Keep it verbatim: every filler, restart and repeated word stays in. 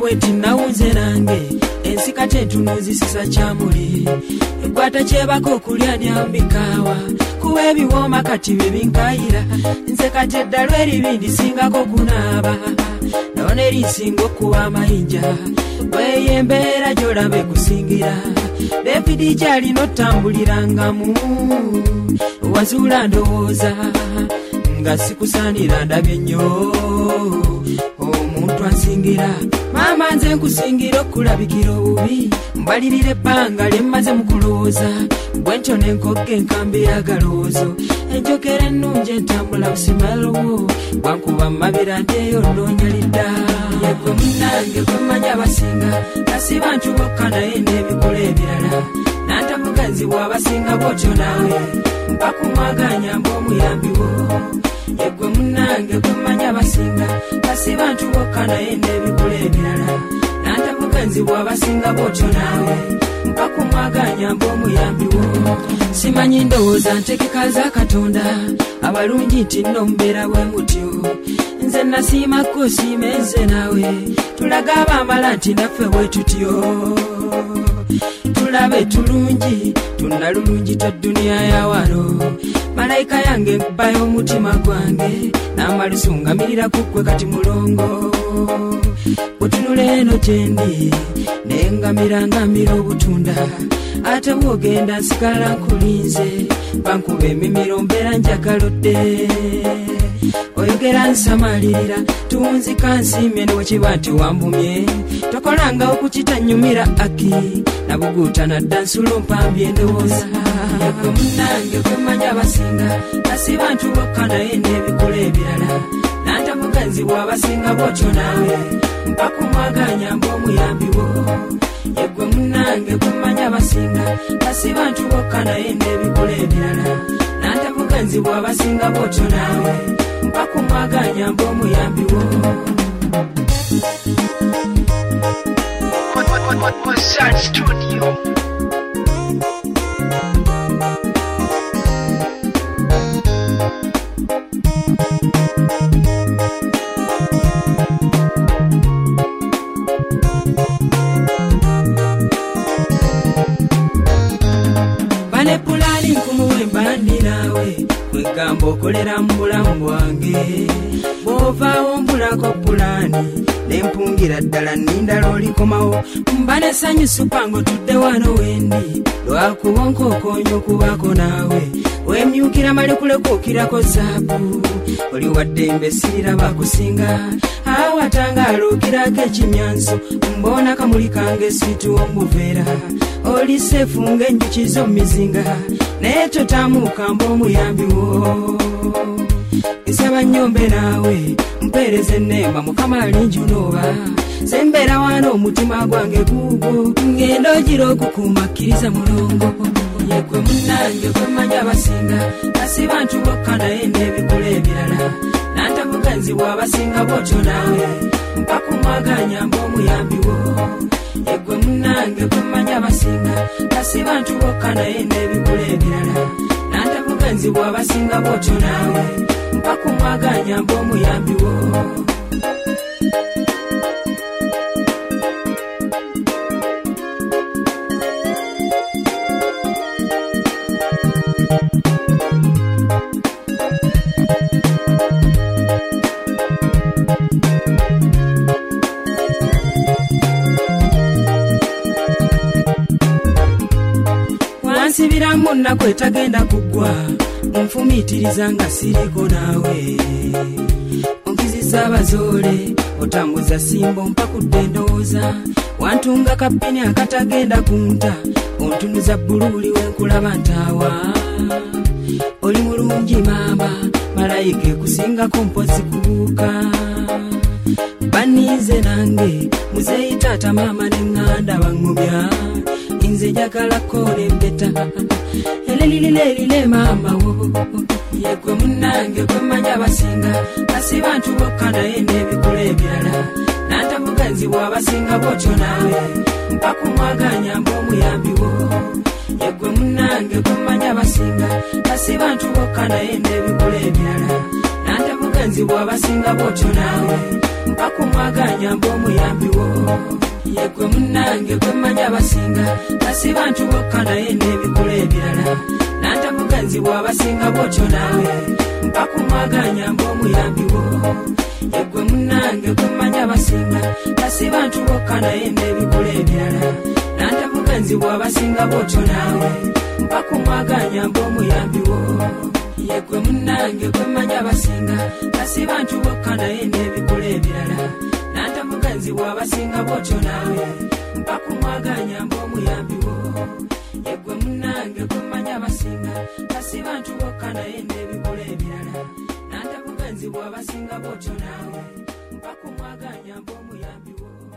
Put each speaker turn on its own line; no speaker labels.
bweti nawunze nange ensi kate tunuzisisa kyamuli ekwata kyebako okulya lyambikawa kuba ebiwooma kati bebinkayira nze kati eddalo eribindi singako kunaaba none erisinga okuba amayinja bweyo embeera gy'olaba ekusingira David kyalina otambulirangamu wazuula ndowooza nga sikusaanira ndabye nnyo omuntu asingira maama nze nkusingira okulabikira obubi mbalirira ebbanga lye mmaze mu kulowooza bwentyo n'enkogga enkambi y'agalowoozo enjogera ennungi entambula busimalobwo bwankuba mabira nteeyo nnoonyalidda yegwe munnange gwe mmanyi abasinga nasi bantu bokka naye n'ebikola ebirala nanta muganzi bw'abasinga bw'otyo naawe mpakumwaganya mb'omuyambi wo yegwe munnange gwe mmanyi abasinga nasi bantu bokka naye n'ebikola ebirala nanta muganzi bw'abasinga bw'otyo naawe mpakumwaganya mb'omuyambi wo simanyi ndowooza ntegeka za Katonda abalungi nti nno mubeera bwe mutyo nze nasiimako siimenze naawe tulaga abamala nti naffe bwe tutyo tulabe tulungi tunnalulungi to dduniya ya wano malayika yange nkubayo omutima gwange n'amalusungamirira kukkwe kati mulongo bwetunula eno gyendi nengamira ngamira obutunda ate bwogenda nsigala nkulinze bankuba emimiro mbeera njagalodde oyogera nsamalirira tuwunzika nsiimye newekiba nti wambumye tokolanga okukitanyumira aki nabuguuta nadda nsulo mpambye endowooza yegwe munnange gwe mmanyi abasinga nasi bantu bokka naye n'ebikola ebirala nanta muganzi bw'abasinga bw'otyo naawe mpakumwaganya mb'omuyambi wo yegwe munnange gwe mmanyi abasinga nasi bantu bokka naye n'ebikola ebirala nanta muganzi bw'abasinga bw'otyo naawe mpakumwaganya mb'omuyambi wo Mozart Studio. Bane pulani nkumuwe mbandi nawe kwegamba okolera mu bulamu bwange bw'ovaawo mbulako pulani nempungira ddala nninda lw'olikomawo mba nesanyusa pango tudde wano wendi lwakuba nkookoonyo okubaako naawe wemyukira malekulekuukirako zaabu oli wadde embesirira bakusinga awatangaalookirako ekimyanso mbona kamuli kange situwa omuveera oli seefu ng'enjuki z'omumizinga naye totamuuka mba omuyambi wo nsaba nnyombe naawe mpeereza ennemba mukama alinjunooba sembeera wano omutima gwange guugwo ngenda ogira okukuuma kkiriza mulongo yegwe munnange gwe mmanyi abasinga nasi bantu bokka naye n'ebikola ebirala nanta muganzi bw'abasinga bw'otyo naawe mpakumwaganya mb'omuyambi wo yegwe munnange gwe mmanyi abasinga nasi bantu bokka naye n'ebikola ebirala nanta muganzi bw'abasinga bw'otyo naawe mpakumwaganya mb'omuyambi wo wansibiramu nnaku etagenda kuggwa onfumiitiriza nga siriko naawe onkizisa abazoole otambuza simbo mpakudde ndowooza wantunga kapini akatagenda kunta ontunuza bbuluuli wenkulaba ntaawa oli mulungi maama malayika ekusingako mpozi kubuuka banniize nange muzeeyi taata maama neŋŋanda baŋŋumya nze njagala kola empeta elelilelile maama wo yegwe munnange gwe mmanyi abasinga nasi bantu bokka naye n'ebikola ebirala nanta muganzi bw'abasinga bw'otyo naawe mpakumwaganya mb'omuyambi wo yegwe munnange gwe mmanyi abasinga nasi bantu bokka naye n'ebikola ebirala nanta muganzi bw'abasinga bw'otyo naawe bakumwaganya mb'omuyambi wo yegwe munnange gwe manya abasinga kasi bantu bokka naye n'ebikola ebirala nanta muganzi bw'abasinga bw'otyo naawe bakumwaganya mb'omuyambi wo yegwe munnange gwe manya abasinga kasi bantu bokka naye n'ebikola ebirala nanta muganzi bw'abasinga bw'otyo naawe bakumwaganya mb'omuyambi wo yegwe munnange gwe manya abasinga kasi bantu bokka naye n'ebikola ebirala nanta muganzi bw'abasinga bw'otyo naawe bakumwaganya mb'omuyambi wo yegwe munnange gwe manya abasinga kasi bantu bokka naye n'ebikola ebirala nanta muganzi bw'abasinga bw'otyo naawe bakumwaganya mb'omuyambi wo